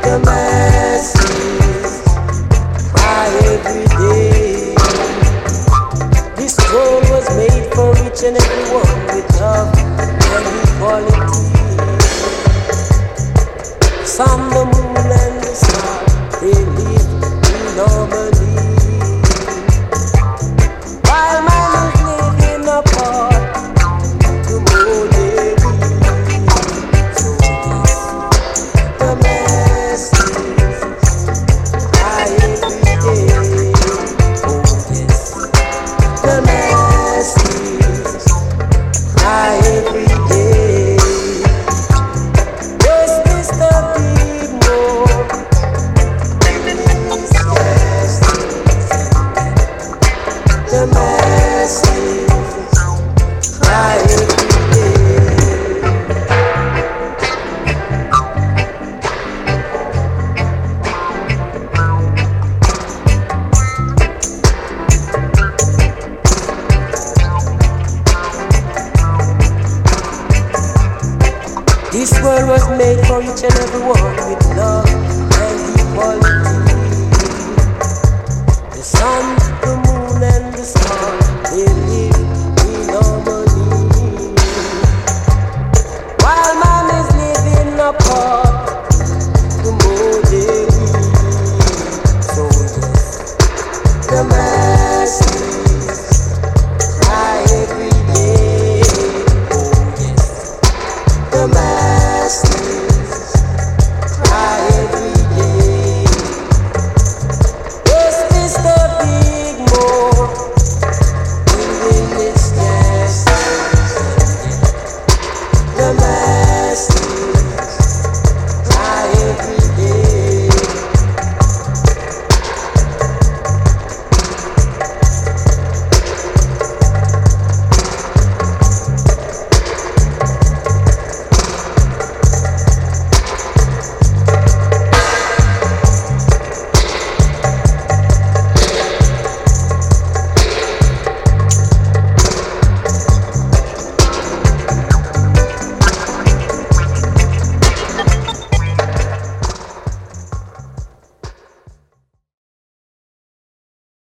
The masses cry every day. This world was made for each and everyone with love and equality. From the moon and the star, they live in harmony. While man is living apart, tomorrow they will. So yes, the masses cry every day. Oh yes, the masses cry every day. Was this the big war? Please, yes, the masses cry every day. This world was made for each and every one with